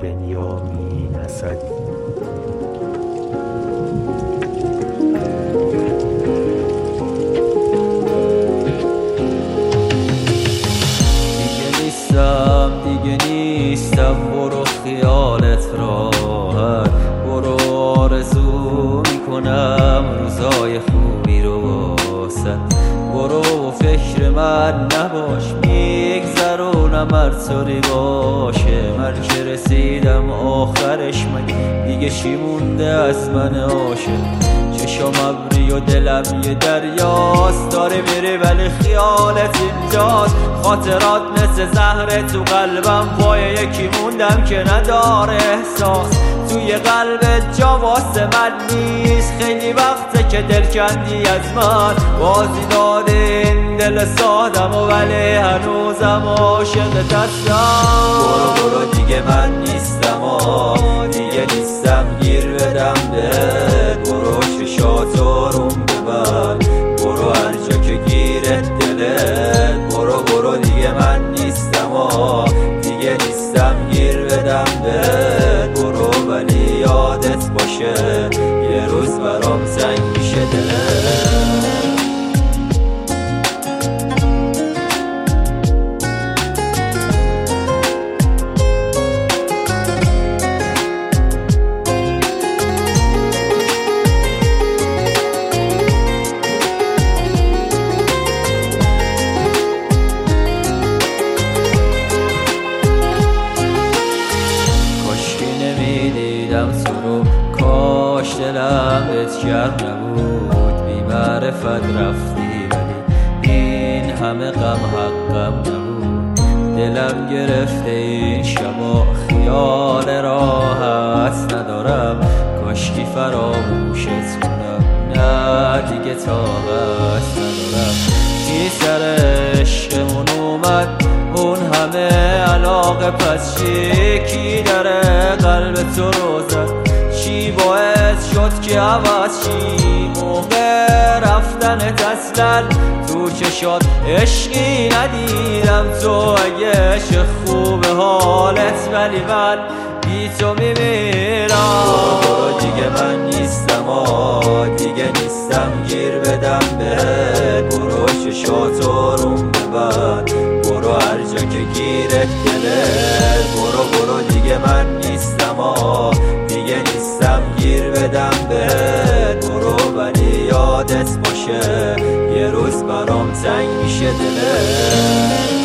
بنیامین اسدی. دیگه نیستم برو خیالت راحت، برو آرزو میکنم روزای خوبی رو واسه، برو و فکر من نباش میگذرونم هر طوری باشه. من که رسیدم آخرش من دیگه چی مونده از من عاشق. چشم ابری و دلم یه دریاست، داره میره ولی خیالت اینجاست. خاطرات مثل زهره تو قلبم، پای یکی موندم که نداره احساس. توی قلبت جا واسه من نیست، خیلی وقته که دل کندی از من. بازی داده این دل سادم و ولی هنوزم عاشقت هستم. برو برو دیگه من نیستم دیگه نیستم گیر بدم بهت. برو چشاتو روم ببند، برو هر جا که گیرت دلت. برو برو دیگه من نیستم دیگه نیستم گیر بدم بهت. برو ولی یادت باشه یه روز برام زنگ میشه دلت. تو رو کاش دلم بهت گرم نبود، بی معرفت رفتی ولی این همه غم حقم نبود. دلم گرفته این شبا خیال راحت ندارم، کاشکی فراموشت کنم نه دیگه طاقت ندارم. چی سر عشقمون اومد اون همه علاقه، پس چی کی داره قلب تو رو زد؟ چی باعث شد که عوض چی موقع رفتنت اصلا تو چشات عشقی ندیدم؟ تو اگه چه خوب حالت ولی من بی تو میمیرم. برو دیگه من نیستم دیگه نیستم گیر بدم بهت. برو چشاتو روم ببند، برو هر جا که گیرت دلت. برو برو دیگه من نیستم دیگه نیستم گیر بدم بهت. برو ولی یادت باشه یه روز برام تنگ میشه دلت.